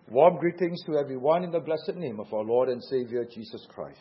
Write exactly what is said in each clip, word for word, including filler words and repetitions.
Warm greetings to everyone in the blessed name of our Lord and Savior Jesus Christ.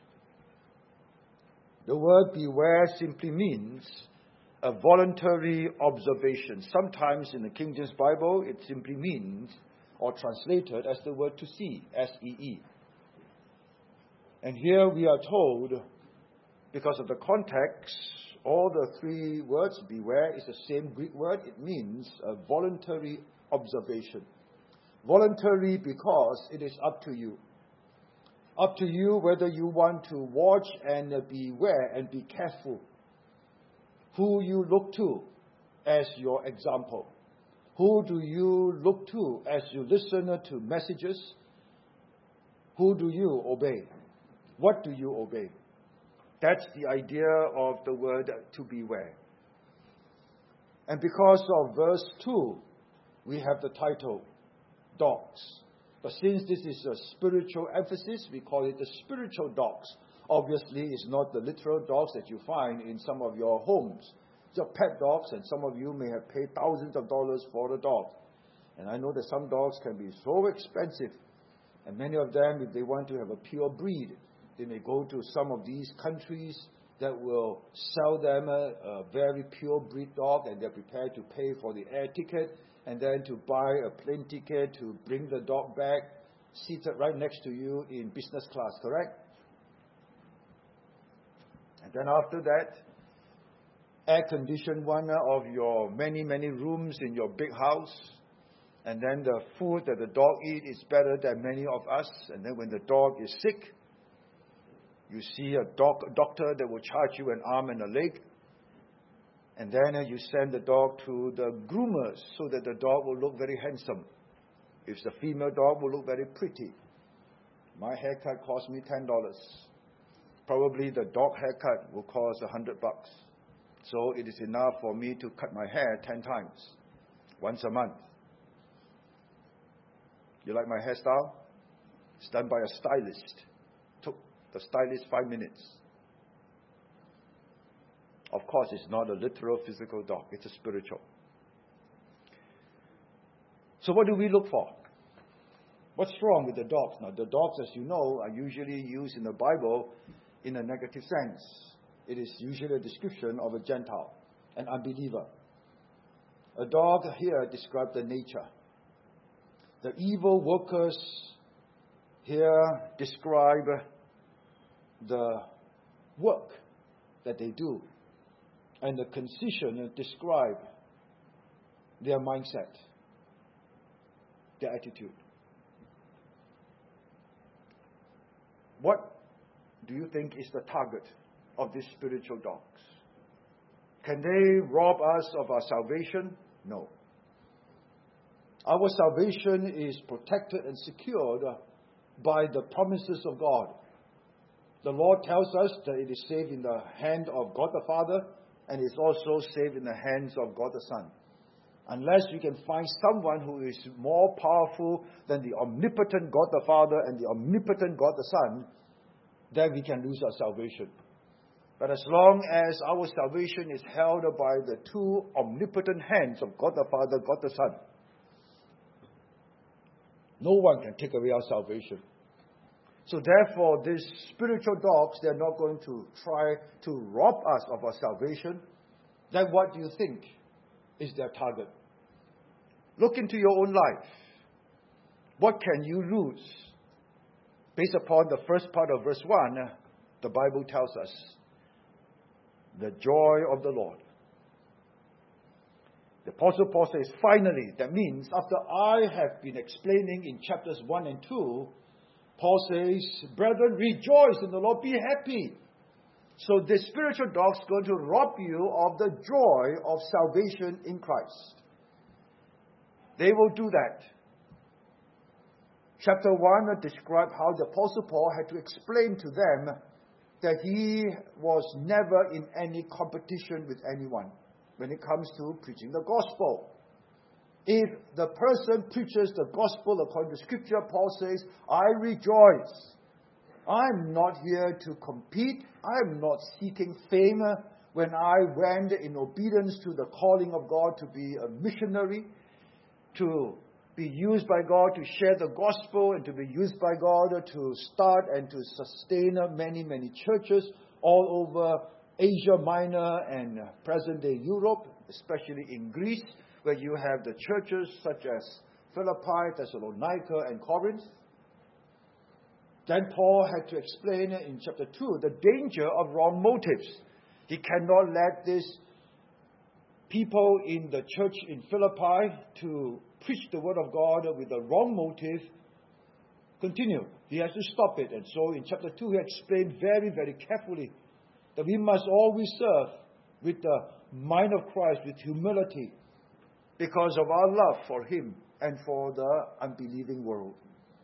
The word beware simply means a voluntary observation. Sometimes in the King James Bible it simply means, or translated as the word to see, S E E. And here we are told, because of the context, all the three words, beware, is the same Greek word. It means a voluntary observation. Voluntary because it is up to you. Up to you whether you want to watch and beware and be careful who you look to as your example. Who do you look to as you listen to messages? Who do you obey? What do you obey? That's the idea of the word to beware. And because of verse two, we have the title, Dogs. But since this is a spiritual emphasis, we call it the spiritual dogs. Obviously, it's not the literal dogs that you find in some of your homes. They're pet dogs, and some of you may have paid thousands of dollars for the dog. And I know that some dogs can be so expensive. And many of them, if they want to have a pure breed, they may go to some of these countries that will sell them a, a very pure breed dog, and they're prepared to pay for the air ticket and then to buy a plane ticket to bring the dog back, seated right next to you in business class, correct? And then after that, air-conditioned one of your many, many rooms in your big house. And then the food that the dog eats is better than many of us. And then when the dog is sick, you see a dog, a doctor that will charge you an arm and a leg. And then uh, you send the dog to the groomers so that the dog will look very handsome. If it's a female dog, will look very pretty. My haircut cost me ten dollars. Probably the dog haircut will cost a hundred bucks. So it is enough for me to cut my hair ten times, once a month. You like my hairstyle? It's done by a stylist. Took the stylist five minutes. Of course, it's not a literal physical dog. It's a spiritual. So what do we look for? What's wrong with the dogs? Now, the dogs, as you know, are usually used in the Bible in a negative sense. It is usually a description of a Gentile, an unbeliever. A dog here describes the nature. The evil workers here describe the work that they do. And the concision describe their mindset, their attitude. What do you think is the target of these spiritual dogs? Can they rob us of our salvation? No. Our salvation is protected and secured by the promises of God. The Lord tells us that it is safe in the hand of God the Father, and is also saved in the hands of God the Son. Unless you can find someone who is more powerful than the omnipotent God the Father and the omnipotent God the Son, then we can lose our salvation. But as long as our salvation is held by the two omnipotent hands of God the Father, God the Son, no one can take away our salvation. So therefore, these spiritual dogs, they're not going to try to rob us of our salvation. Then what do you think is their target? Look into your own life. What can you lose? Based upon the first part of verse one, the Bible tells us, the joy of the Lord. The Apostle Paul says, finally, that means after I have been explaining in chapters one and two, Paul says, brethren, rejoice in the Lord, be happy. So the spiritual dog's going to rob you of the joy of salvation in Christ. They will do that. Chapter one described how the Apostle Paul had to explain to them that he was never in any competition with anyone when it comes to preaching the gospel. If the person preaches the gospel according to Scripture, Paul says, I rejoice. I'm not here to compete. I'm not seeking fame. When I went in obedience to the calling of God to be a missionary, to be used by God to share the gospel and to be used by God to start and to sustain many, many churches all over Asia Minor and present-day Europe, especially in Greece, where you have the churches such as Philippi, Thessalonica, and Corinth. Then Paul had to explain in chapter two the danger of wrong motives. He cannot let these people in the church in Philippi to preach the word of God with the wrong motive continue. He has to stop it. And so in chapter two, he explained very, very carefully that we must always serve with the mind of Christ, with humility, because of our love for Him and for the unbelieving world.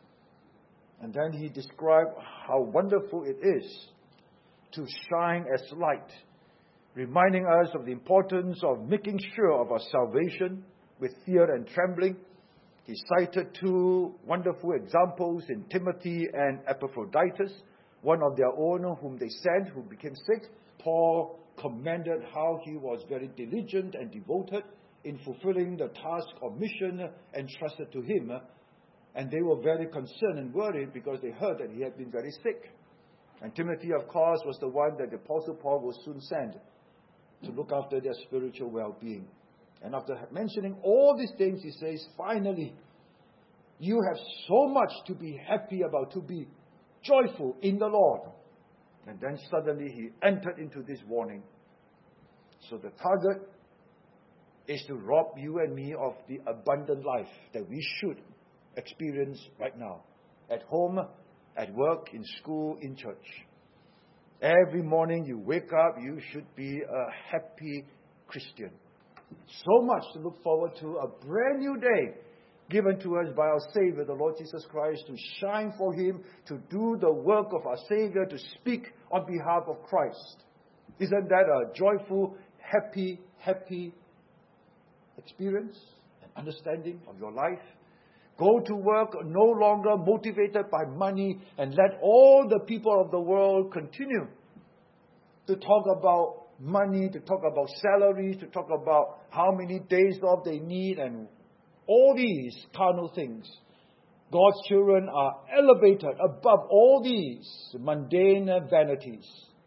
And then he described how wonderful it is to shine as light, reminding us of the importance of making sure of our salvation with fear and trembling. He cited two wonderful examples in Timothy and Epaphroditus, one of their own whom they sent, who became sick. Paul commended how he was very diligent and devoted in fulfilling the task of mission entrusted to him. And they were very concerned and worried because they heard that he had been very sick. And Timothy, of course, was the one that the Apostle Paul will soon send to look after their spiritual well-being. And after mentioning all these things, he says, finally, you have so much to be happy about, to be joyful in the Lord. And then suddenly he entered into this warning. So the target is to rob you and me of the abundant life that we should experience right now. At home, at work, in school, in church. Every morning you wake up, you should be a happy Christian. So much to look forward to, a brand new day given to us by our Savior, the Lord Jesus Christ, to shine for Him, to do the work of our Savior, to speak on behalf of Christ. Isn't that a joyful, happy, happy experience and understanding of your life? Go to work no longer motivated by money, and let all the people of the world continue to talk about money, to talk about salaries, to talk about how many days off they need, and all these carnal things. God's children are elevated above all these mundane vanities.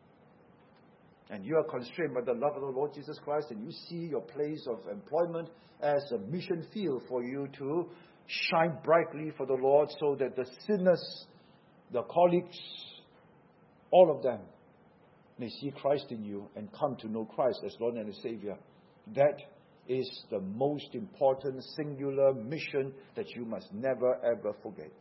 And you are constrained by the love of the Lord Jesus Christ, and you see your place of employment as a mission field for you to shine brightly for the Lord, so that the sinners, the colleagues, all of them may see Christ in you and come to know Christ as Lord and Savior. That is the most important singular mission that you must never ever forget.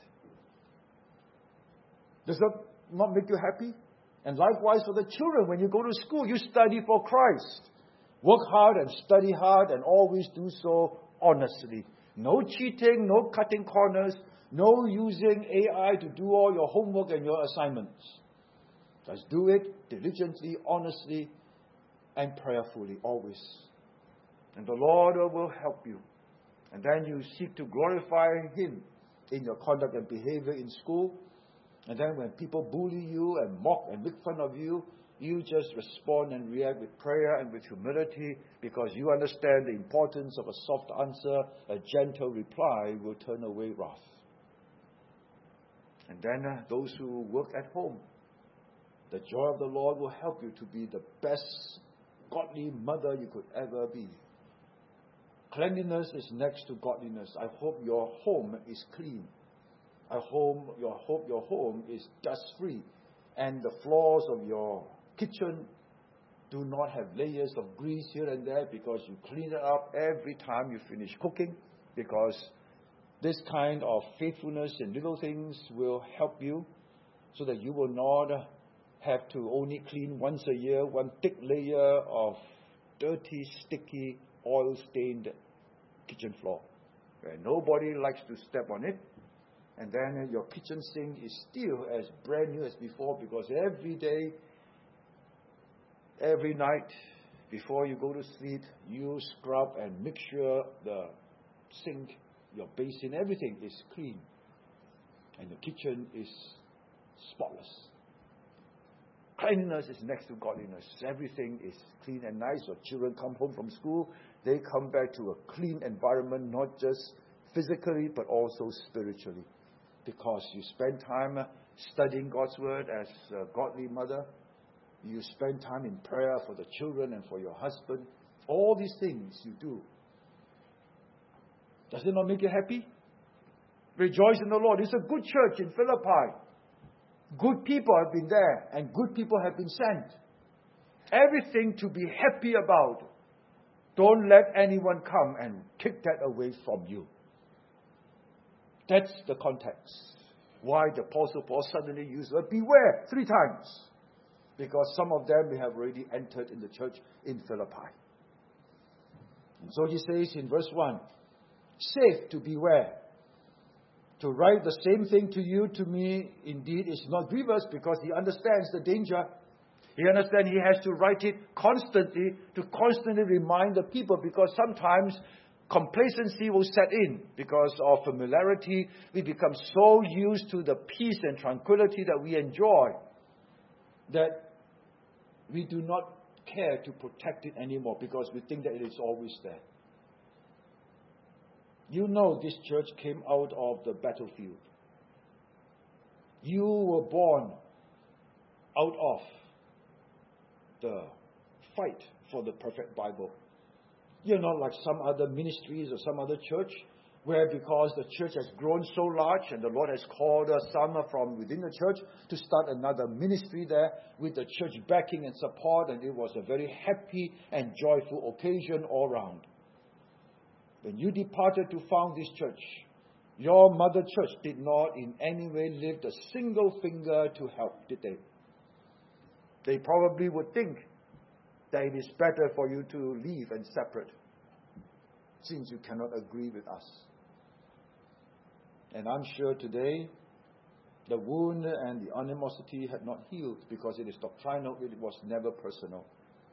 Does that not make you happy? And likewise for the children, when you go to school, you study for Christ. Work hard and study hard, and always do so honestly. No cheating, no cutting corners, no using A I to do all your homework and your assignments. Just do it diligently, honestly, and prayerfully, always. And the Lord will help you. And then you seek to glorify Him in your conduct and behavior in school. And then when people bully you and mock and make fun of you, you just respond and react with prayer and with humility, because you understand the importance of a soft answer. A gentle reply will turn away wrath. And then uh, those who work at home, the joy of the Lord will help you to be the best godly mother you could ever be. Cleanliness is next to godliness. I hope your home is clean. I hope your, hope your home is dust-free. And the floors of your kitchen do not have layers of grease here and there, because you clean it up every time you finish cooking, because this kind of faithfulness in little things will help you, so that you will not have to only clean once a year one thick layer of dirty, sticky, oil-stained kitchen floor, where nobody likes to step on it. And then your kitchen sink is still as brand new as before, because every day, every night, before you go to sleep, you scrub and make sure the sink, your basin, everything is clean. And the kitchen is spotless. Cleanliness is next to godliness. Everything is clean and nice. Your children come home from school, they come back to a clean environment, not just physically but also spiritually. Because you spend time studying God's Word as a godly mother. You spend time in prayer for the children and for your husband. All these things you do. Does it not make you happy? Rejoice in the Lord. It's a good church in Philippi. Good people have been there and good people have been sent. Everything to be happy about. Don't let anyone come and take that away from you. That's the context. Why the Apostle Paul suddenly used the word beware three times. Because some of them have already entered in the church in Philippi. And so he says in verse one, safe to beware. To write the same thing to you, to me, indeed, is not grievous because he understands the danger. He understands he has to write it constantly to constantly remind the people because sometimes complacency will set in because of familiarity. We become so used to the peace and tranquility that we enjoy that we do not care to protect it anymore because we think that it is always there. You know this church came out of the battlefield. You were born out of the fight for the perfect Bible. You're not like some other ministries or some other church where because the church has grown so large and the Lord has called us some from within the church to start another ministry there with the church backing and support, and it was a very happy and joyful occasion all round. When you departed to found this church, your mother church did not in any way lift a single finger to help, did they? They probably would think that it is better for you to leave and separate, since you cannot agree with us. And I'm sure today, the wound and the animosity had not healed because it is doctrinal, it was never personal.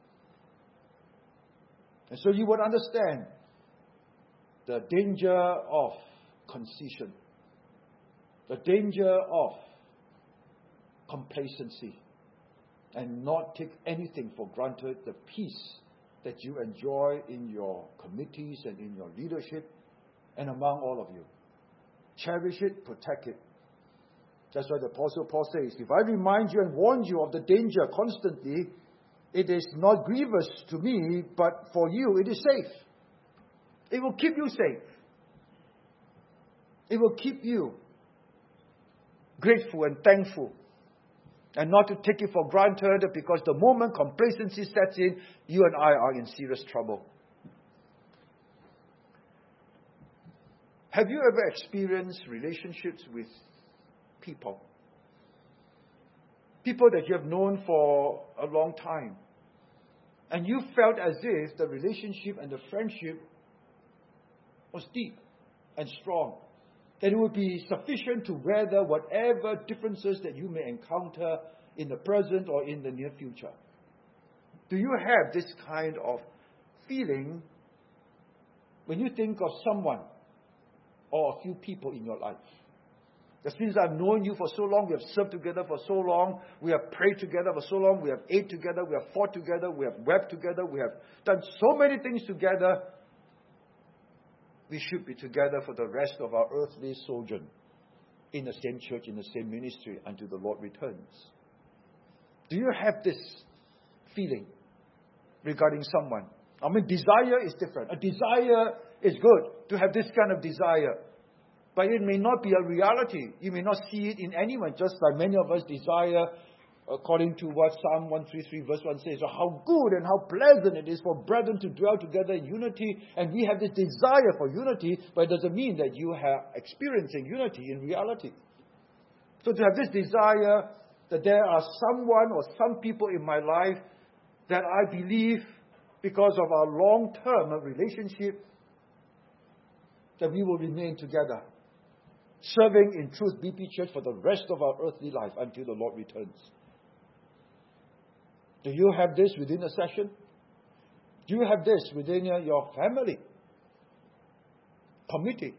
And so you would understand the danger of concession, the danger of complacency, and not take anything for granted, the peace that you enjoy in your committees and in your leadership and among all of you. Cherish it, protect it. That's why the Apostle Paul says, if I remind you and warn you of the danger constantly, it is not grievous to me, but for you it is safe. It will keep you safe. It will keep you grateful and thankful. And not to take it for granted because the moment complacency sets in, you and I are in serious trouble. Have you ever experienced relationships with people? People that you have known for a long time. And you felt as if the relationship and the friendship was deep and strong. That it would be sufficient to weather whatever differences that you may encounter in the present or in the near future. Do you have this kind of feeling when you think of someone or a few people in your life? That since I've known you for so long, we have served together for so long, we have prayed together for so long, we have ate together, we have fought together, we have wept together, we have done so many things together. We should be together for the rest of our earthly sojourn in the same church, in the same ministry until the Lord returns. Do you have this feeling regarding someone? I mean, desire is different. A desire is good to have this kind of desire. But it may not be a reality. You may not see it in anyone, just like many of us desire, according to what Psalm one thirty-three verse one says, so how good and how pleasant it is for brethren to dwell together in unity. And we have this desire for unity, but it doesn't mean that you are experiencing unity in reality. So to have this desire that there are someone or some people in my life that I believe because of our long-term relationship that we will remain together, serving in Truth B P Church for the rest of our earthly life until the Lord returns. Do you have this within a session? Do you have this within your family? Committee?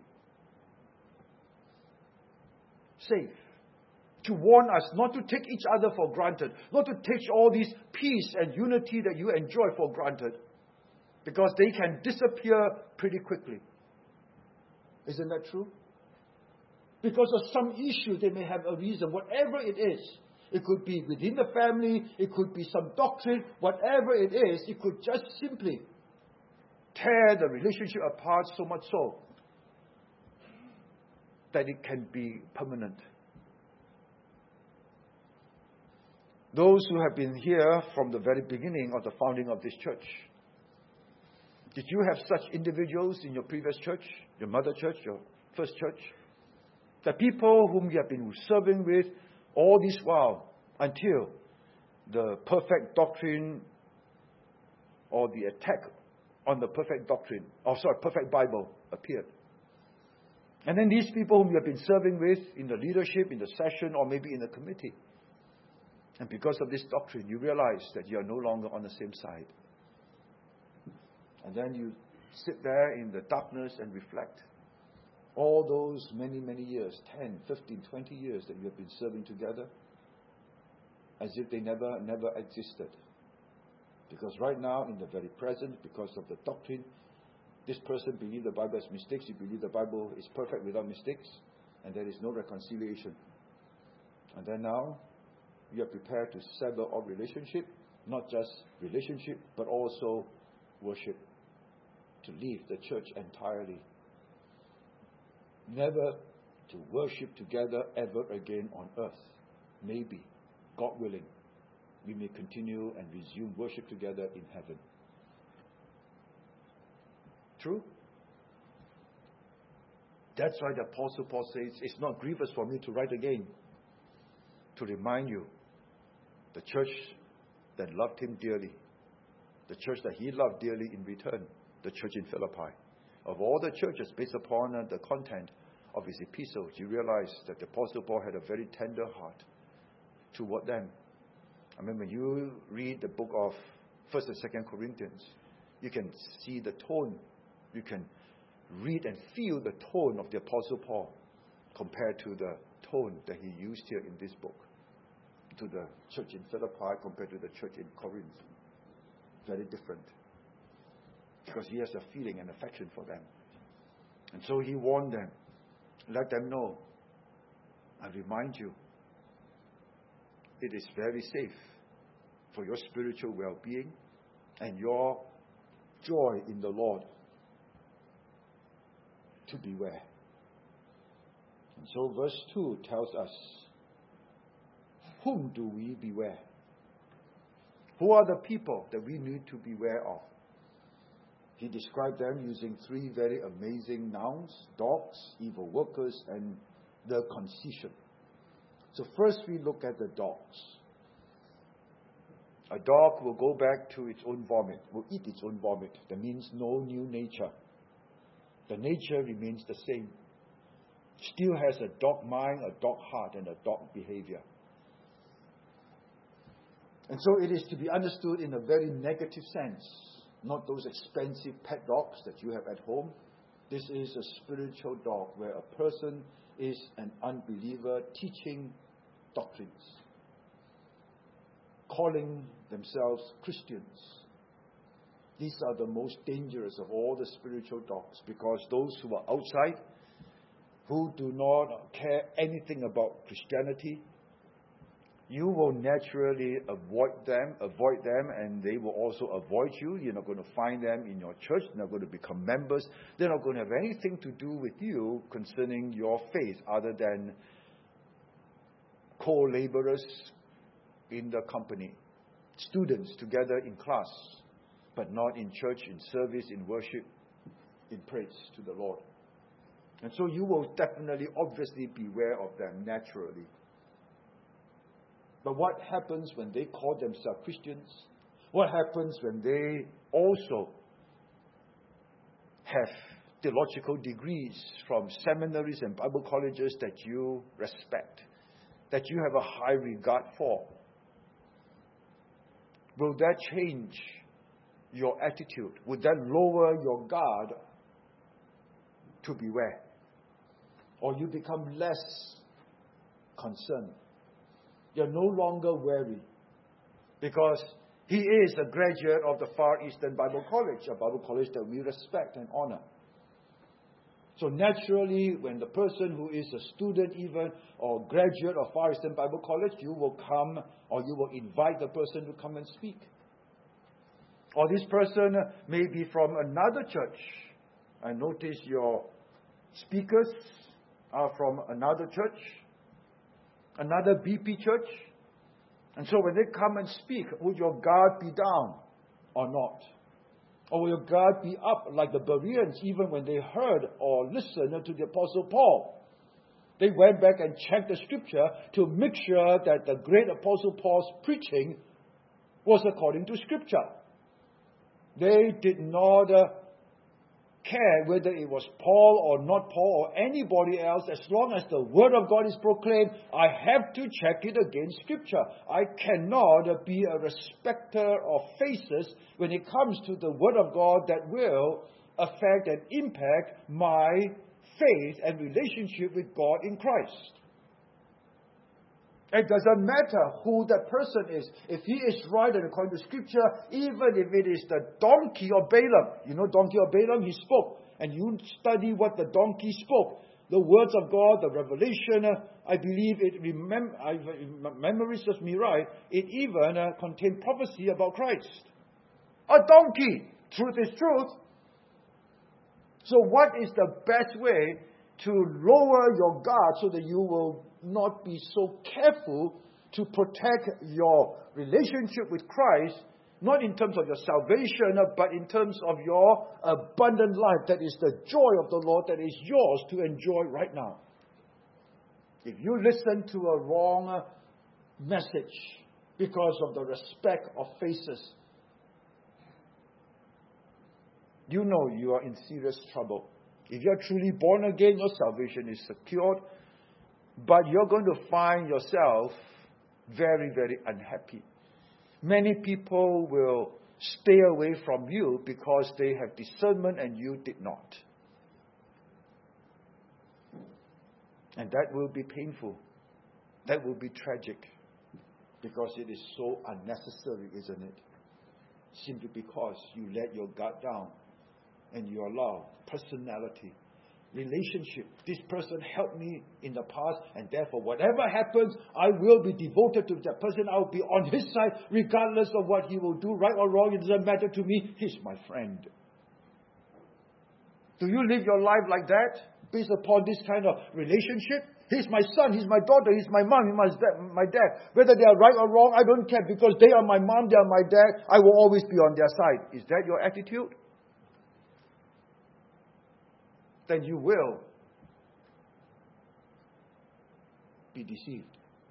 Safe. To warn us not to take each other for granted. Not to take all this peace and unity that you enjoy for granted. Because they can disappear pretty quickly. Isn't that true? Because of some issue, they may have a reason, whatever it is. It could be within the family, it could be some doctrine, whatever it is, it could just simply tear the relationship apart so much so that it can be permanent. Those who have been here from the very beginning of the founding of this church, did you have such individuals in your previous church, your mother church, your first church? The people whom you have been serving with all this while until the perfect doctrine or the attack on the perfect doctrine, or sorry, perfect Bible appeared. And then these people whom you have been serving with in the leadership, in the session, or maybe in the committee. And because of this doctrine, you realize that you are no longer on the same side. And then you sit there in the darkness and reflect. All those many, many years, ten, fifteen, twenty years that you have been serving together, as if they never, never existed. Because right now, in the very present, because of the doctrine, this person believes the Bible has mistakes, you believe the Bible is perfect without mistakes, and there is no reconciliation. And then now, you are prepared to sever all relationship, not just relationship, but also worship, to leave the church entirely. Never to worship together ever again on earth. Maybe, God willing, we may continue and resume worship together in heaven. True? That's why the Apostle Paul says, it's not grievous for me to write again, to remind you, the church that loved him dearly, the church that he loved dearly in return, the church in Philippi. Of all the churches, based upon uh, the content of his epistles, you realize that the Apostle Paul had a very tender heart toward them. I mean, when you read the book of First and Second Corinthians, you can see the tone. You can read and feel the tone of the Apostle Paul compared to the tone that he used here in this book, to the church in Philippi compared to the church in Corinth. Very different. Because he has a feeling and affection for them. And so he warned them, let them know, I remind you, it is very safe for your spiritual well-being and your joy in the Lord to beware. And so verse two tells us, whom do we beware? Who are the people that we need to beware of? He described them using three very amazing nouns: dogs, evil workers, and the concision. So first we look at the dogs. A dog will go back to its own vomit, will eat its own vomit. That means no new nature. The nature remains the same. Still has a dog mind, a dog heart, and a dog behavior. And so it is to be understood in a very negative sense. Not those expensive pet dogs that you have at home. This is a spiritual dog where a person is an unbeliever teaching doctrines, calling themselves Christians. These are the most dangerous of all the spiritual dogs, because those who are outside, who do not care anything about Christianity, you will naturally avoid them, avoid them, and they will also avoid you. You're not going to find them in your church. They're not going to become members. They're not going to have anything to do with you concerning your faith other than co-laborers in the company, students together in class, but not in church, in service, in worship, in praise to the Lord. And so you will definitely, obviously beware of them naturally. But what happens when they call themselves Christians? What happens when they also have theological degrees from seminaries and Bible colleges that you respect, that you have a high regard for? Will that change your attitude? Would that lower your guard to beware? Or you become less concerned? You're no longer wary, because he is a graduate of the Far Eastern Bible College, a Bible college that we respect and honor. So naturally, when the person who is a student even, or graduate of Far Eastern Bible College, you will come, or you will invite the person to come and speak. Or this person may be from another church. I notice your speakers are from another church, another B P church. And so when they come and speak, would your guard be down or not? Or will your guard be up like the Bereans, even when they heard or listened to the Apostle Paul? They went back and checked the scripture to make sure that the great Apostle Paul's preaching was according to scripture. They did not uh, care whether it was Paul or not Paul or anybody else. As long as the word of God is proclaimed, I have to check it against scripture. I cannot uh, be a respecter of faces when it comes to the word of God that will affect and impact my faith and relationship with God in Christ. It doesn't matter who that person is. If he is right and according to scripture, even if it is the donkey or Balaam. You know donkey or Balaam? He spoke. And you study what the donkey spoke. The words of God, the revelation, uh, I believe it, remem- I, memory serves me right, it even uh, contained prophecy about Christ. A donkey. Truth is truth. So what is the best way to lower your guard so that you will not be so careful to protect your relationship with Christ, not in terms of your salvation, but in terms of your abundant life, that is the joy of the Lord that is yours to enjoy right now. If you listen to a wrong message because of the respect of faces, you know you are in serious trouble. If you are truly born again, your salvation is secured. But you're going to find yourself very, very unhappy. Many people will stay away from you because they have discernment and you did not. And that will be painful. That will be tragic. Because it is so unnecessary, isn't it? Simply because you let your guard down and you allow personality, relationship. This person helped me in the past, and therefore whatever happens, I will be devoted to that person. I will be on his side regardless of what he will do, right or wrong. It doesn't matter to me. He's my friend. Do you live your life like that based upon this kind of relationship? He's my son, he's my daughter, he's my mom, he's my, my dad. Whether they are right or wrong, I don't care, because they are my mom, they are my dad. I will always be on their side. Is that your attitude? Then you will be deceived.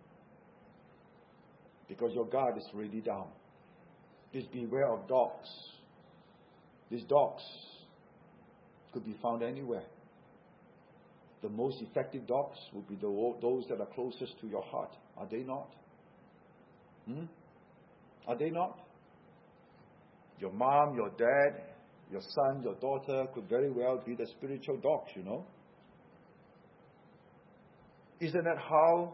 Because your guard is really down. Please beware of dogs. These dogs could be found anywhere. The most effective dogs would be the, those that are closest to your heart. Are they not? Hmm? Are they not? Your mom, your dad, your son, your daughter could very well be the spiritual dogs, you know. Isn't that how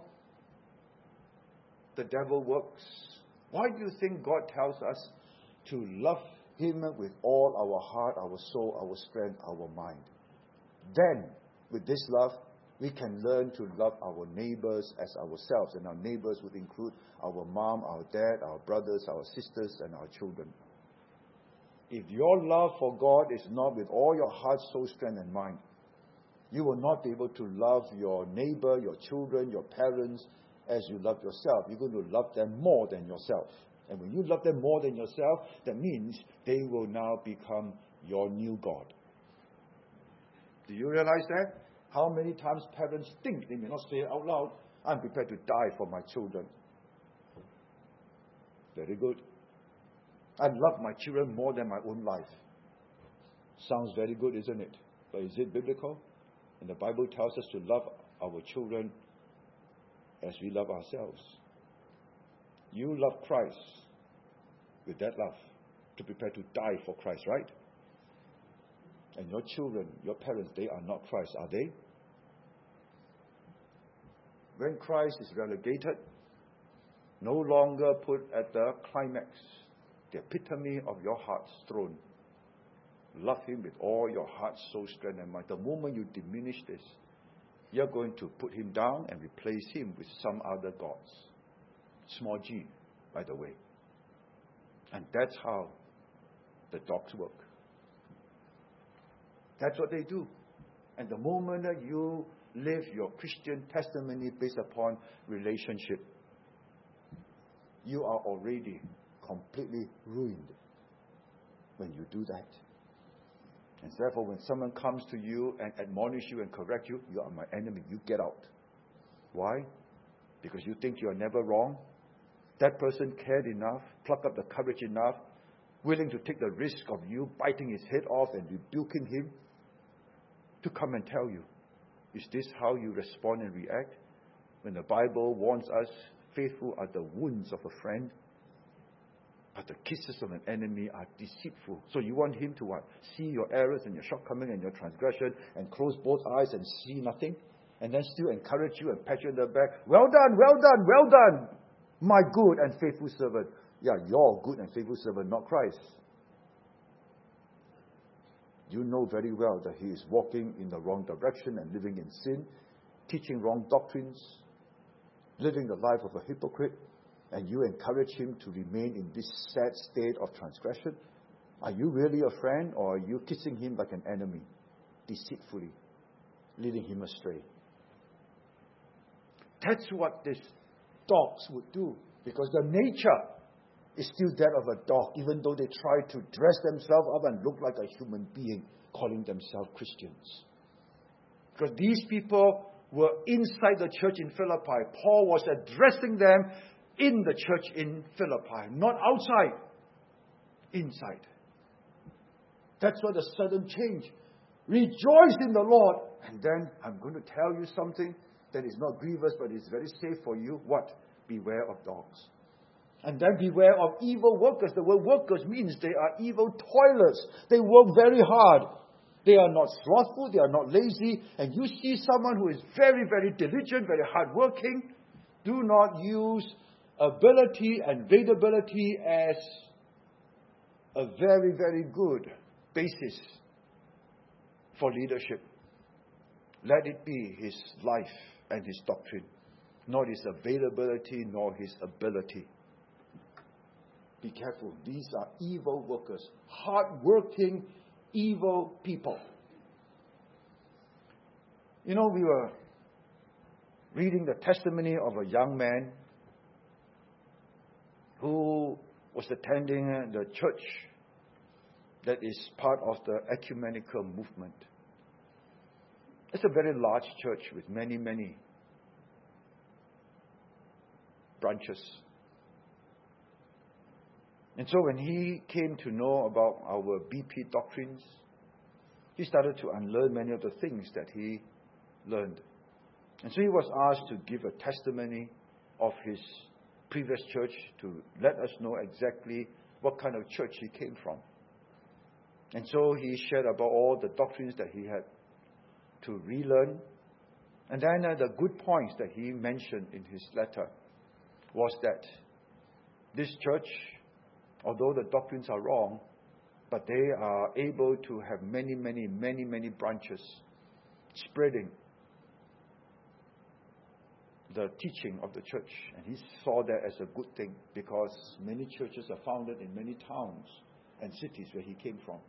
the devil works? Why do you think God tells us to love Him with all our heart, our soul, our strength, our mind? Then, with this love, we can learn to love our neighbors as ourselves. And our neighbors would include our mom, our dad, our brothers, our sisters, and our children. If your love for God is not with all your heart, soul, strength, and mind, you will not be able to love your neighbor, your children, your parents as you love yourself. You're going to love them more than yourself. And when you love them more than yourself, that means they will now become your new God. Do you realize that? How many times parents think, they may not say it out loud, I'm prepared to die for my children. Very good. I love my children more than my own life. Sounds very good, isn't it? But is it biblical? And the Bible tells us to love our children as we love ourselves. You love Christ with that love, to prepare to die for Christ, right? And your children, your parents, they are not Christ, are they? When Christ is relegated, no longer put at the climax, the epitome of your heart's throne, Love Him with all your heart, soul, strength, and mind. The moment you diminish this, you're going to put Him down and replace Him with some other gods. Small g, by the way. And that's how the dogs work. That's what they do. And the moment that you live your Christian testimony based upon relationship, you are already completely ruined when you do that. And therefore, when someone comes to you and admonish you and correct you, you are my enemy. You get out. Why? Because you think you are never wrong. That person cared enough, plucked up the courage enough, willing to take the risk of you biting his head off and rebuking him, to come and tell you. Is this how you respond and react? When the Bible warns us, faithful are the wounds of a friend, but the kisses of an enemy are deceitful. So you want him to what? See your errors and your shortcoming and your transgression and close both eyes and see nothing? And then still encourage you and pat you on the back. Well done, well done, well done, my good and faithful servant. Yeah, your good and faithful servant, not Christ. You know very well that he is walking in the wrong direction and living in sin, teaching wrong doctrines, living the life of a hypocrite, and you encourage him to remain in this sad state of transgression. Are you really a friend, or are you kissing him like an enemy, deceitfully, leading him astray? That's what these dogs would do, because the nature is still that of a dog, even though they try to dress themselves up and look like a human being, calling themselves Christians. Because these people were inside the church in Philippi. Paul was addressing them in the church in Philippi, not outside, inside. That's what the sudden change. Rejoice in the Lord. And then I'm going to tell you something that is not grievous, but is very safe for you. What? Beware of dogs. And then beware of evil workers. The word workers means they are evil toilers. They work very hard. They are not slothful. They are not lazy. And you see someone who is very, very diligent, very hardworking. Do not use ability and availability as a very, very good basis for leadership. Let it be his life and his doctrine, not his availability nor his ability. Be careful. These are evil workers, hard-working, evil people. You know, we were reading the testimony of a young man who was attending the church that is part of the ecumenical movement. It's a very large church with many, many branches. And so when he came to know about our B P doctrines, he started to unlearn many of the things that he learned. And so he was asked to give a testimony of his previous church to let us know exactly what kind of church he came from. And so he shared about all the doctrines that he had to relearn. And then uh, the good points that he mentioned in his letter was that this church, although the doctrines are wrong, but they are able to have many, many, many, many branches spreading the teaching of the church. And he saw that as a good thing, because many churches are founded in many towns and cities where he came from.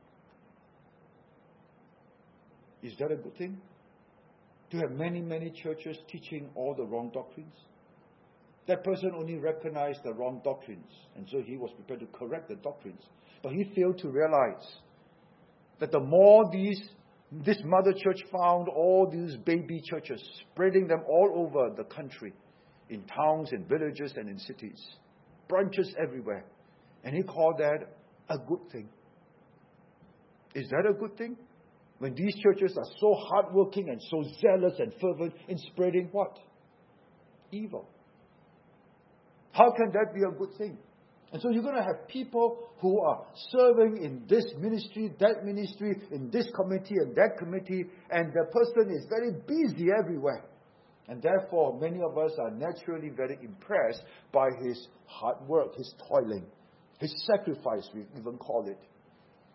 Is that a good thing? To have many, many churches teaching all the wrong doctrines? That person only recognized the wrong doctrines, and so he was prepared to correct the doctrines. But he failed to realize that the more these this mother church found all these baby churches, spreading them all over the country, in towns, in villages, and in cities, branches everywhere. And he called that a good thing. Is that a good thing? When these churches are so hardworking and so zealous and fervent in spreading what? Evil. How can that be a good thing? And so you're going to have people who are serving in this ministry, that ministry, in this committee and that committee, and the person is very busy everywhere. And therefore, many of us are naturally very impressed by his hard work, his toiling, his sacrifice, we even call it.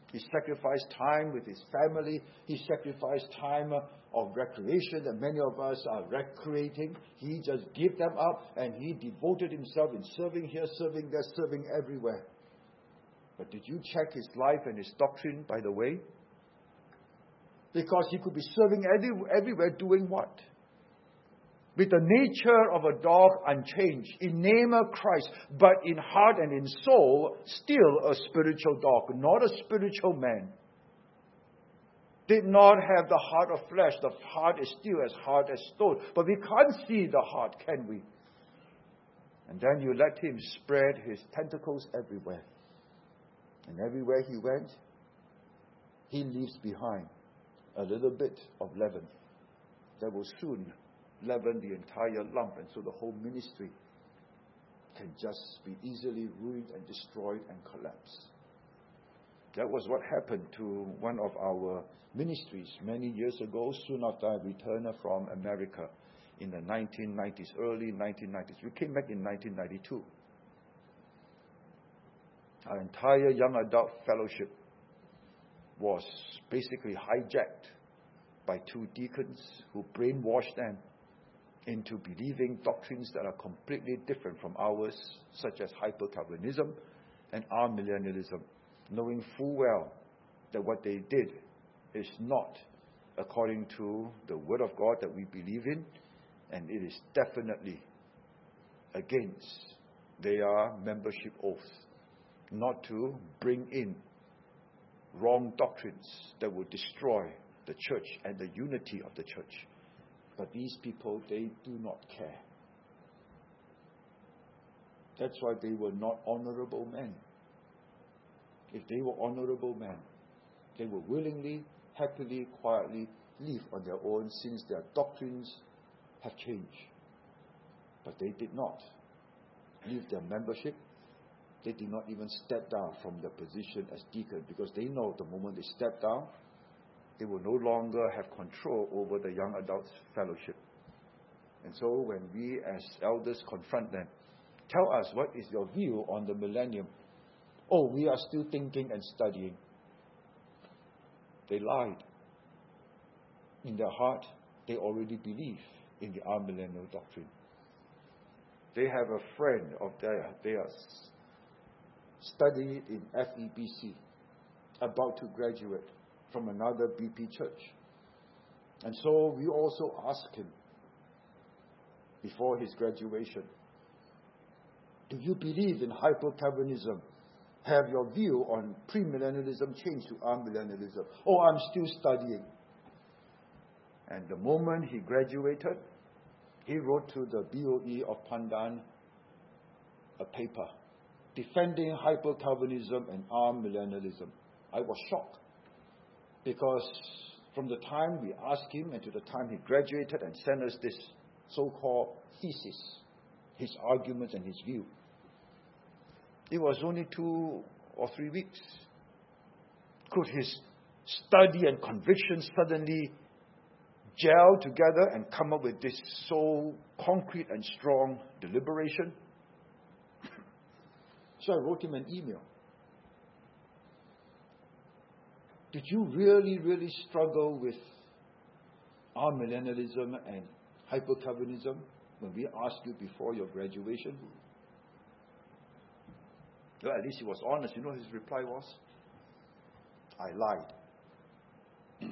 He sacrificed time with his family. He sacrificed time of recreation that many of us are recreating. He just gave them up and he devoted himself in serving here, serving there, serving everywhere. But did you check his life and his doctrine, by the way? Because he could be serving every, everywhere doing what? With the nature of a dog unchanged, in name of Christ, but in heart and in soul, still a spiritual dog, not a spiritual man. Did not have the heart of flesh. The heart is still as hard as stone. But we can't see the heart, can we? And then you let him spread his tentacles everywhere. And everywhere he went, he leaves behind a little bit of leaven that will soon leaven the entire lump, and so the whole ministry can just be easily ruined and destroyed and collapsed. That was what happened to one of our ministries many years ago, soon after I returned from America in the nineteen nineties, early nineteen nineties. We came back in nineteen ninety-two. Our entire young adult fellowship was basically hijacked by two deacons who brainwashed them into believing doctrines that are completely different from ours, such as hyper-Calvinism and amillennialism, knowing full well that what they did is not according to the Word of God that we believe in, and it is definitely against their membership oath not to bring in wrong doctrines that will destroy the church and the unity of the church. But these people, they do not care. That's why they were not honorable men. If they were honorable men, they would willingly, happily, quietly live on their own since their doctrines have changed. But they did not leave their membership. They did not even step down from their position as deacon, because they know the moment they step down, they will no longer have control over the young adults fellowship. And so when we as elders confront them, tell us, what is your view on the millennium? Oh, we are still thinking and studying. They lied. In their heart, they already believe in the amillennial doctrine. They have a friend of theirs, they are studying in F E B C, about to graduate from another B P church. And so we also asked him before his graduation, do you believe in hyper-Calvinism? Have your view on premillennialism changed to amillennialism? Oh, I'm still studying. And the moment he graduated, he wrote to the B O E of Pandan a paper defending hyper-Calvinism and amillennialism. I was shocked, because from the time we asked him and to the time he graduated and sent us this so-called thesis, his arguments and his view, it was only two or three weeks. Could his study and conviction suddenly gel together and come up with this so concrete and strong deliberation? So I wrote him an email. Did you really, really struggle with amillennialism and hyper-Calvinism when we asked you before your graduation? Well, at least he was honest. You know his reply was? I lied.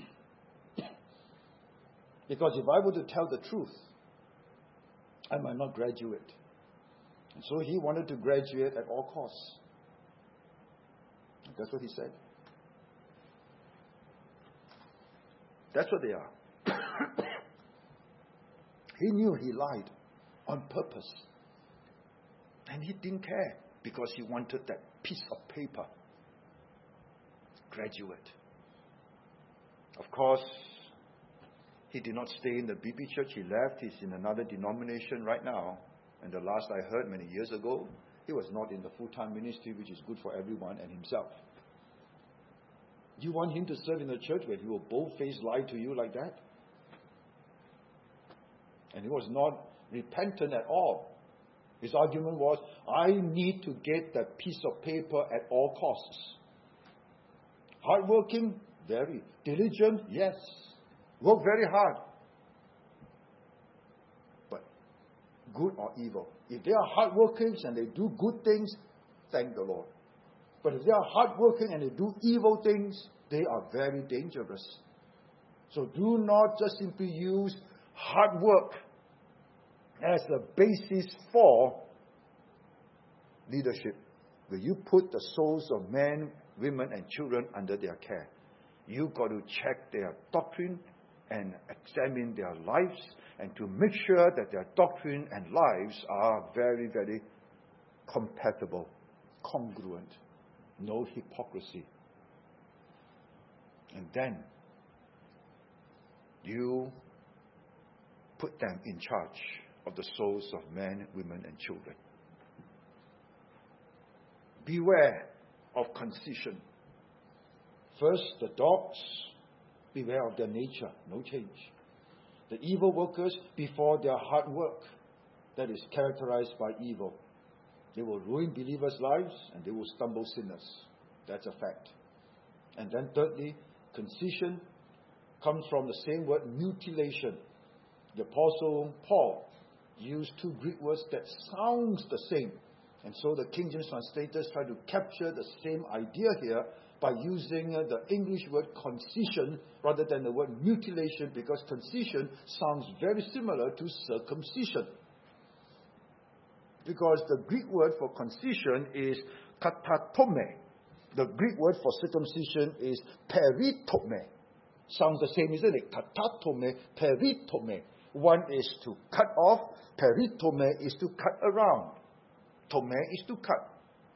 Because if I were to tell the truth, I might not graduate. And so he wanted to graduate at all costs. That's what he said. That's what they are. He knew he lied on purpose. And he didn't care, because he wanted that piece of paper. Graduate. Of course, he did not stay in the B B church. He left. He's in another denomination right now. And the last I heard many years ago, he was not in the full-time ministry, which is good for everyone and himself. You want him to serve in a church where he will bold-faced lie to you like that? And he was not repentant at all. His argument was, I need to get that piece of paper at all costs. Hardworking? Very. Diligent? Yes. Work very hard. But good or evil? If they are hardworking and they do good things, thank the Lord. But if they are hardworking and they do evil things, they are very dangerous. So do not just simply use hard work as the basis for leadership. When you put the souls of men, women, and children under their care, you've got to check their doctrine and examine their lives and to make sure that their doctrine and lives are very, very compatible, congruent, no hypocrisy. And then you put them in charge of the souls of men, women, and children. Beware of concision. First, the dogs, beware of their nature, no change. The evil workers, before their hard work, that is characterized by evil. They will ruin believers' lives and they will stumble sinners. That's a fact. And then thirdly, concision comes from the same word, mutilation. The Apostle Paul used two Greek words that sounds the same. And so the King James translators try to capture the same idea here by using uh, the English word concision rather than the word mutilation, because concision sounds very similar to circumcision. Because the Greek word for concision is katatome. The Greek word for circumcision is peritome. Sounds the same, isn't it? Katatome, peritome. One is to cut off, peritome is to cut around. Tome is to cut.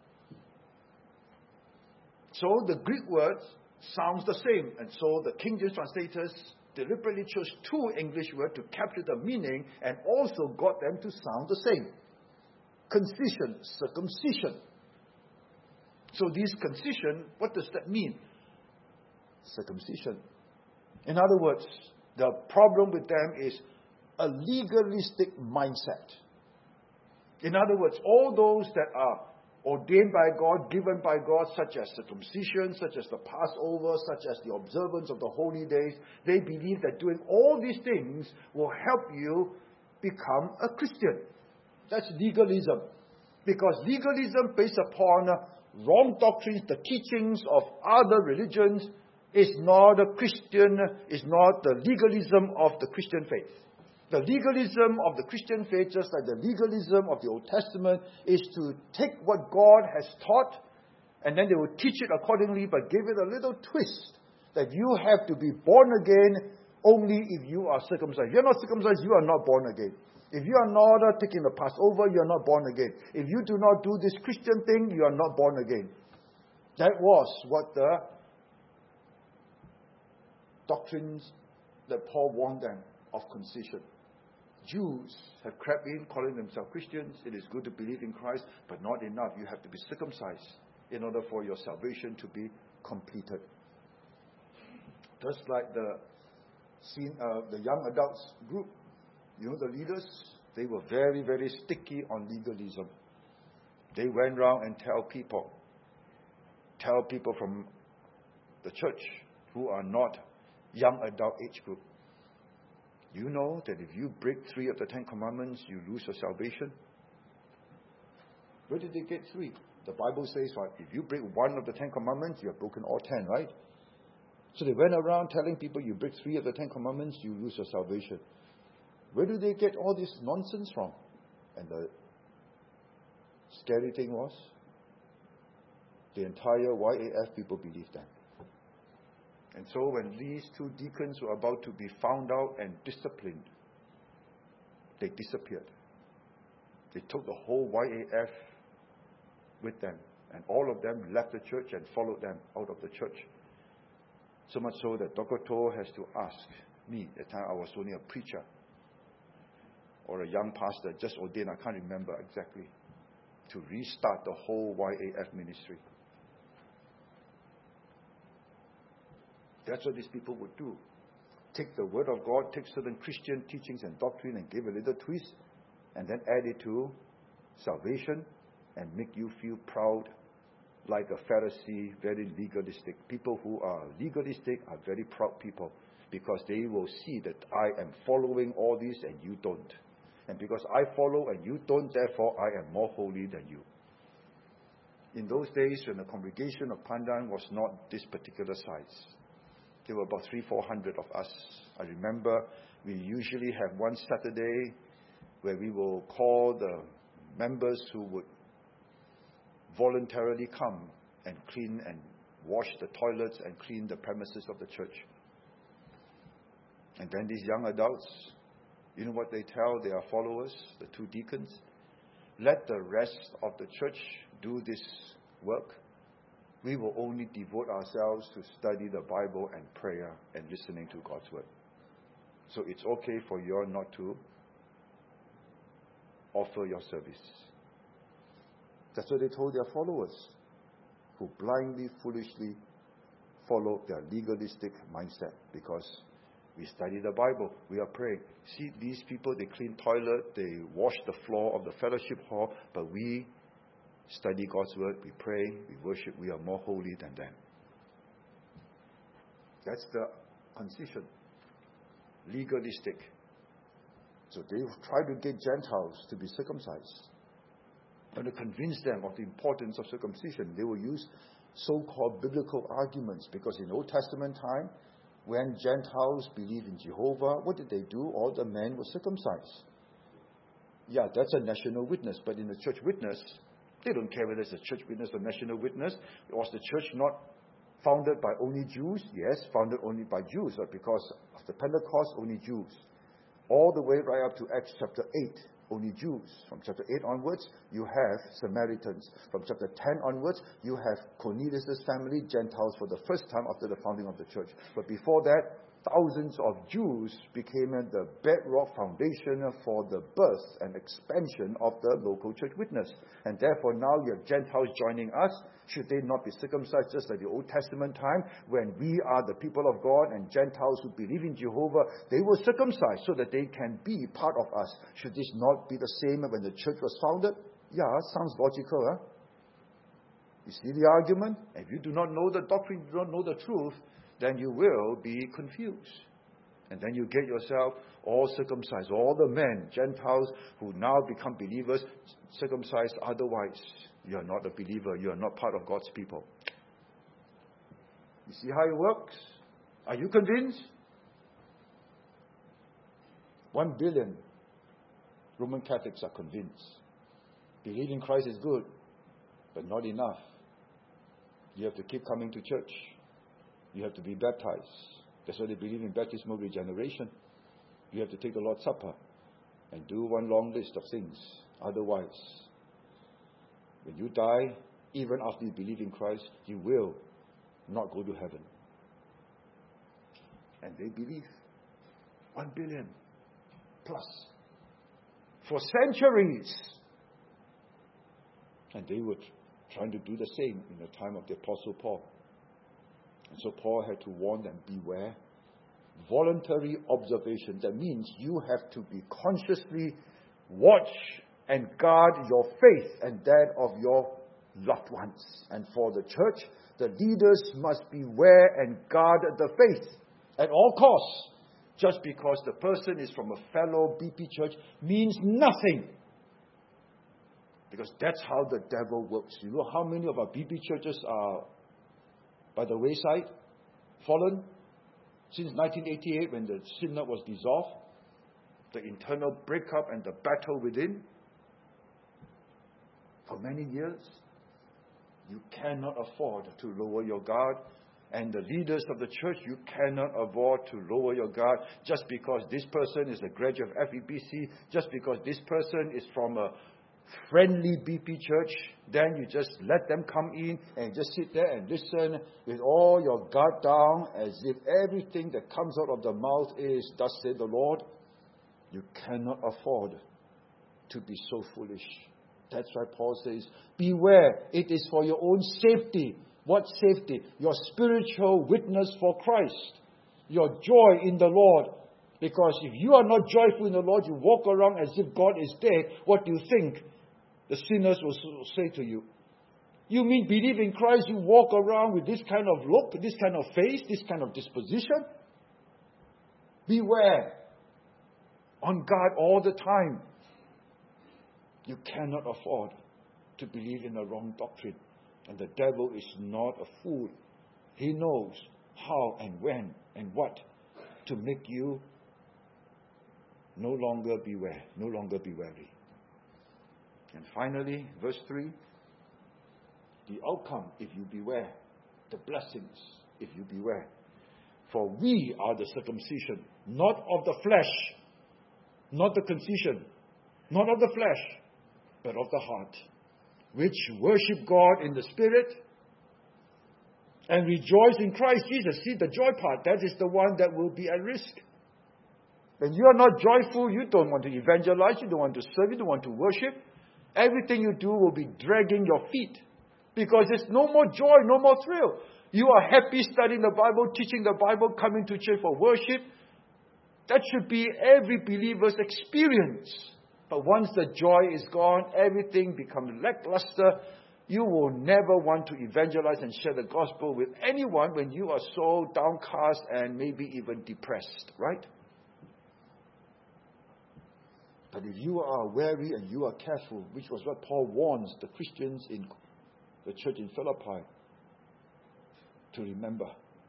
So the Greek word sounds the same. And so the King James translators deliberately chose two English words to capture the meaning and also got them to sound the same. Concision, circumcision. So this concision, what does that mean? Circumcision. In other words, the problem with them is a legalistic mindset. In other words, all those that are ordained by God, given by God, such as circumcision, such as the Passover, such as the observance of the holy days, they believe that doing all these things will help you become a Christian. That's legalism. Because legalism based upon wrong doctrines, the teachings of other religions, is not a Christian, is not the legalism of the Christian faith. The legalism of the Christian faith, just like the legalism of the Old Testament, is to take what God has taught and then they will teach it accordingly, but give it a little twist that you have to be born again only if you are circumcised. If you're not circumcised, you are not born again. If you are not uh, taking the Passover, you are not born again. If you do not do this Christian thing, you are not born again. That was what the doctrines that Paul warned them of concision. Jews have crept in, calling themselves Christians. It is good to believe in Christ, but not enough. You have to be circumcised in order for your salvation to be completed. Just like the seen, uh, the young adults group, you know, the leaders, they were very, very sticky on legalism. They went around and tell people, tell people from the church who are not young adult age group, you know that if you break three of the Ten Commandments, you lose your salvation? Where did they get three? The Bible says, right, if you break one of the Ten Commandments, you have broken all ten, right? So they went around telling people, you break three of the Ten Commandments, you lose your salvation. Where do they get all this nonsense from? And the scary thing was, the entire Y A F people believed that. And so when these two deacons were about to be found out and disciplined, they disappeared. They took the whole Y A F with them. And all of them left the church and followed them out of the church. So much so that Doctor To has to ask me, at the time I was only a preacher, or a young pastor, just ordained, I can't remember exactly, to restart the whole Y A F ministry. That's what these people would do. Take the Word of God, take certain Christian teachings and doctrine and give a little twist, and then add it to salvation and make you feel proud like a Pharisee, very legalistic. People who are legalistic are very proud people because they will see that I am following all this and you don't. And because I follow and you don't, therefore I am more holy than you. In those days, when the congregation of Pandan was not this particular size, there were about three, four hundred of us. I remember we usually have one Saturday where we will call the members who would voluntarily come and clean and wash the toilets and clean the premises of the church. And then these young adults, you know what they tell their followers, the two deacons? Let the rest of the church do this work. We will only devote ourselves to study the Bible and prayer and listening to God's word. So it's okay for you all not to offer your service. That's what they told their followers, who blindly, foolishly followed their legalistic mindset because we study the Bible, we are praying. See, these people, they clean toilet, they wash the floor of the fellowship hall, but we study God's word, we pray, we worship, we are more holy than them. That's the concision. Legalistic. So they try to get Gentiles to be circumcised. And to convince them of the importance of circumcision, they will use so-called biblical arguments. Because in Old Testament time, when Gentiles believed in Jehovah, what did they do? All the men were circumcised. Yeah, that's a national witness. But in the church witness, they don't care whether it's a church witness or national witness. Was the church not founded by only Jews? Yes, founded only by Jews. But because of the Pentecost, only Jews. All the way right up to Acts chapter eight, only Jews. From chapter eight onwards, you have Samaritans. From chapter ten onwards, you have Cornelius' family, Gentiles, for the first time after the founding of the church. But before that, thousands of Jews became the bedrock foundation for the birth and expansion of the local church witness. And therefore now you have Gentiles joining us. Should they not be circumcised just like the Old Testament time, when we are the people of God and Gentiles who believe in Jehovah, they were circumcised so that they can be part of us. Should this not be the same when the church was founded? Yeah, sounds logical, huh? You see the argument? If you do not know the doctrine, you do not know the truth, then you will be confused. And then you get yourself all circumcised. All the men, Gentiles, who now become believers, circumcised otherwise. You are not a believer. You are not part of God's people. You see how it works? Are you convinced? One billion Roman Catholics are convinced. Believing Christ is good, but not enough. You have to keep coming to church. You have to be baptized. That's why they believe in baptismal regeneration. You have to take the Lord's Supper and do one long list of things. Otherwise, when you die, even after you believe in Christ, you will not go to heaven. And they believe. One billion plus. For centuries. And they were trying to do the same in the time of the Apostle Paul. And so Paul had to warn them, beware. Voluntary observation. That means you have to be consciously watch and guard your faith and that of your loved ones. And for the church, the leaders must beware and guard the faith at all costs. Just because the person is from a fellow B P church means nothing. Because that's how the devil works. You know how many of our B P churches are by the wayside, fallen? Since nineteen eighty-eight, when the synod was dissolved, the internal breakup and the battle within, for many years, you cannot afford to lower your guard. And the leaders of the church, you cannot afford to lower your guard just because this person is a graduate of F E B C, just because this person is from a friendly B P church, then you just let them come in and just sit there and listen with all your guard down as if everything that comes out of the mouth is, thus said the Lord. You cannot afford to be so foolish. That's why Paul says, beware, it is for your own safety. What safety? Your spiritual witness for Christ. Your joy in the Lord. Because if you are not joyful in the Lord, you walk around as if God is dead, what do you think the sinners will say to you? You mean believe in Christ, you walk around with this kind of look, this kind of face, this kind of disposition? Beware. On guard all the time. You cannot afford to believe in a wrong doctrine. And the devil is not a fool. He knows how and when and what to make you no longer beware, no longer be wary. And finally, verse three, the outcome if you beware, the blessings if you beware. For we are the circumcision, not of the flesh, not the concision, not of the flesh, but of the heart, which worship God in the Spirit and rejoice in Christ Jesus. See, the joy part, that is the one that will be at risk. When you are not joyful, you don't want to evangelize, you don't want to serve, you don't want to worship. Everything you do will be dragging your feet because there's no more joy, no more thrill. You are happy studying the Bible, teaching the Bible, coming to church for worship. That should be every believer's experience. But once the joy is gone, everything becomes lackluster. You will never want to evangelize and share the gospel with anyone when you are so downcast and maybe even depressed, right? But if you are wary and you are careful, which was what Paul warns the Christians in the church in Philippi to remember,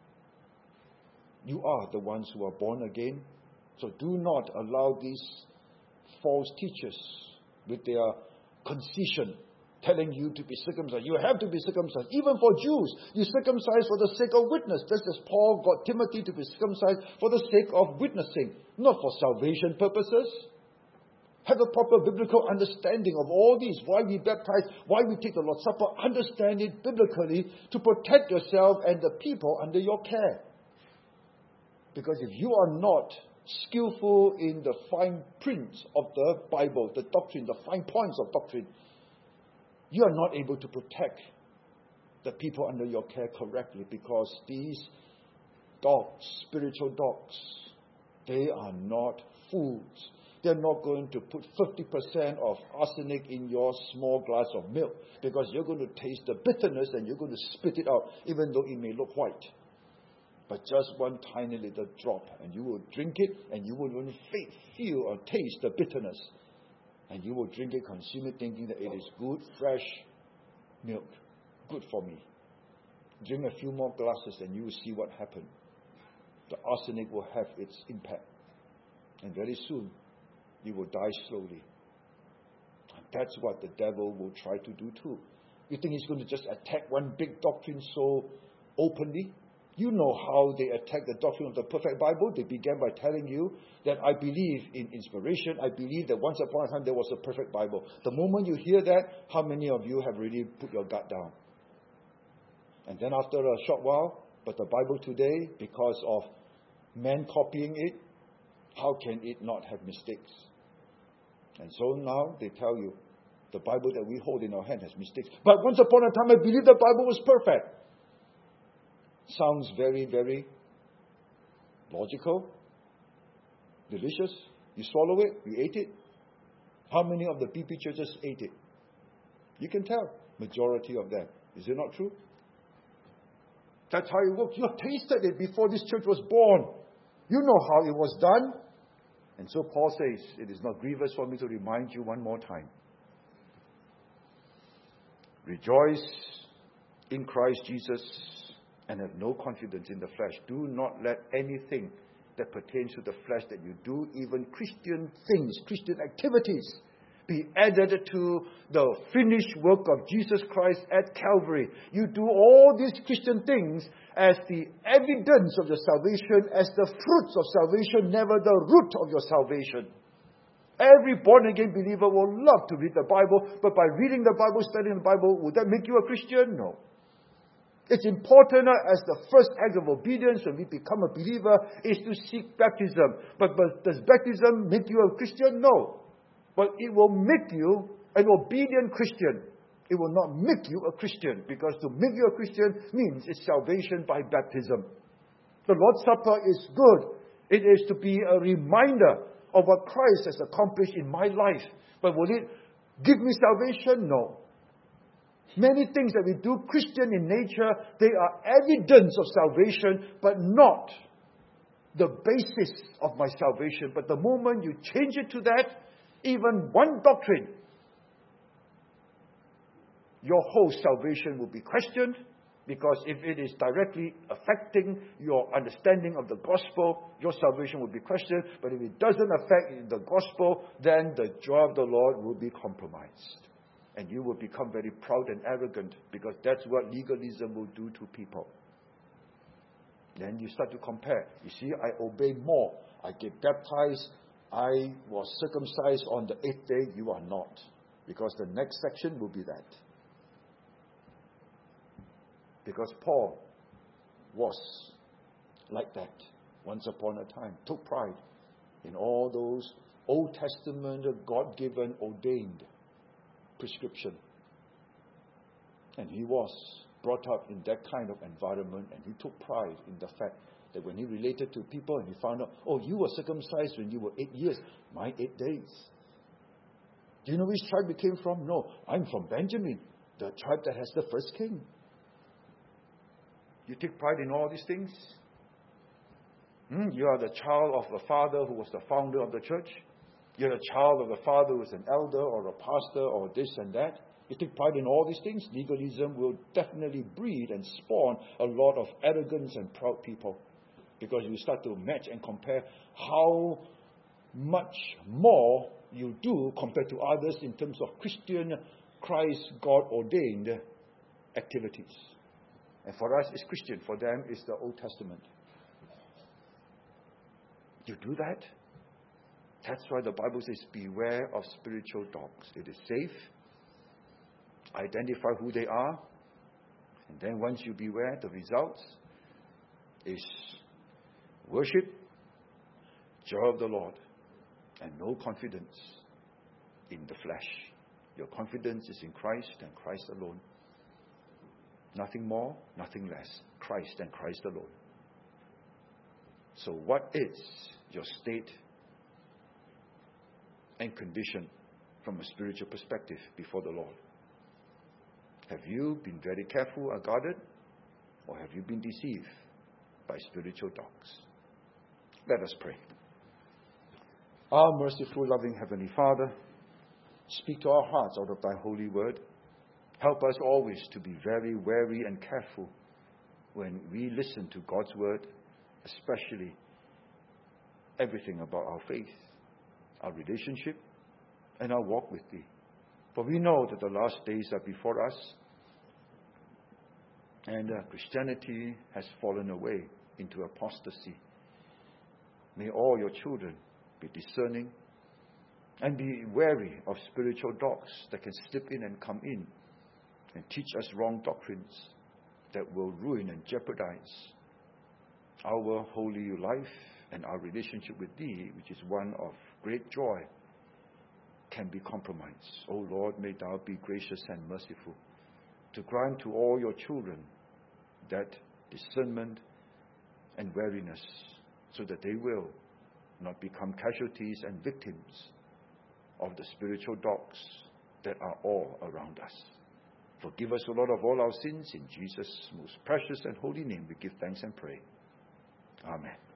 you are the ones who are born again. So do not allow these false teachers with their concision telling you to be circumcised. You have to be circumcised. Even for Jews, you circumcise for the sake of witness. Just as Paul got Timothy to be circumcised for the sake of witnessing, not for salvation purposes. Have a proper biblical understanding of all these. Why we baptize, why we take the Lord's Supper. Understand it biblically to protect yourself and the people under your care. Because if you are not skillful in the fine print of the Bible, the doctrine, the fine points of doctrine, you are not able to protect the people under your care correctly, because these dogs, spiritual dogs, they are not fools. They're not going to put fifty percent of arsenic in your small glass of milk, because you're going to taste the bitterness and you're going to spit it out, even though it may look white. But just one tiny little drop, and you will drink it, and you will even feel or taste the bitterness. And you will drink it, consume it, thinking that it is good, fresh milk. Good for me. Drink a few more glasses, and you will see what happens. The arsenic will have its impact. And very soon, you will die slowly. And that's what the devil will try to do too. You think he's going to just attack one big doctrine so openly? You know how they attack the doctrine of the perfect Bible. They began by telling you that I believe in inspiration. I believe that once upon a time there was a perfect Bible. The moment you hear that, how many of you have really put your gut down? And then after a short while, but the Bible today, because of man copying it, how can it not have mistakes? And so now they tell you, the Bible that we hold in our hand has mistakes. But once upon a time I believed the Bible was perfect. Sounds very, very logical, delicious. You swallow it, you ate it. How many of the P P churches ate it? You can tell. Majority of them. Is it not true? That's how it works. You have tasted it before this church was born. You know how it was done. And so Paul says, it is not grievous for me to remind you one more time. Rejoice in Christ Jesus and have no confidence in the flesh. Do not let anything that pertains to the flesh that you do, even Christian things, Christian activities, be added to the finished work of Jesus Christ at Calvary. You do all these Christian things as the evidence of your salvation, as the fruits of salvation, never the root of your salvation. Every born-again believer will love to read the Bible, but by reading the Bible, studying the Bible, would that make you a Christian? No. It's important as the first act of obedience when we become a believer is to seek baptism. But, but does baptism make you a Christian? No. But it will make you an obedient Christian. It will not make you a Christian, because to make you a Christian means it's salvation by baptism. The Lord's Supper is good. It is to be a reminder of what Christ has accomplished in my life. But will it give me salvation? No. Many things that we do, Christian in nature, they are evidence of salvation, but not the basis of my salvation. But the moment you change it to that, even one doctrine, your whole salvation will be questioned, because if it is directly affecting your understanding of the gospel, your salvation will be questioned. But if it doesn't affect the gospel, then the joy of the Lord will be compromised. And you will become very proud and arrogant, because that's what legalism will do to people. Then you start to compare. You see, I obey more. I get baptized. I was circumcised on the eighth day. You are not. Because the next section will be that. Because Paul was like that once upon a time. Took pride in all those Old Testament, God-given, ordained prescription. And he was brought up in that kind of environment, and he took pride in the fact that when he related to people and he found out, oh, you were circumcised when you were eight years, my eight days. Do you know which tribe we came from? No, I'm from Benjamin, the tribe that has the first king. You take pride in all these things? Hmm? You are the child of a father who was the founder of the church. You're a child of a father who is an elder or a pastor or this and that. You take pride in all these things. Legalism will definitely breed and spawn a lot of arrogance and proud people, because you start to match and compare how much more you do compared to others in terms of Christian, Christ, God-ordained activities. And for us, it's Christian. For them, it's the Old Testament. You do that? That's why the Bible says, beware of spiritual dogs. It is safe. Identify who they are. And then once you beware, the results is worship, joy of the Lord, and no confidence in the flesh. Your confidence is in Christ and Christ alone. Nothing more, nothing less. Christ and Christ alone. So what is your state and condition from a spiritual perspective before the Lord? Have you been very careful or guarded? Or have you been deceived by spiritual dogs? Let us pray. Our merciful, loving Heavenly Father, speak to our hearts out of Thy holy word. Help us always to be very wary and careful when we listen to God's word, especially everything about our faith, our relationship, and our walk with Thee. For we know that the last days are before us, and uh, Christianity has fallen away into apostasy. May all your children be discerning and be wary of spiritual dogs that can slip in and come in and teach us wrong doctrines that will ruin and jeopardize our holy life and our relationship with Thee, which is one of great joy, can be compromised. O Lord, may Thou be gracious and merciful to grant to all your children that discernment and wariness, so that they will not become casualties and victims of the spiritual dogs that are all around us. Forgive us, O Lord, of all our sins. In Jesus' most precious and holy name we give thanks and pray. Amen.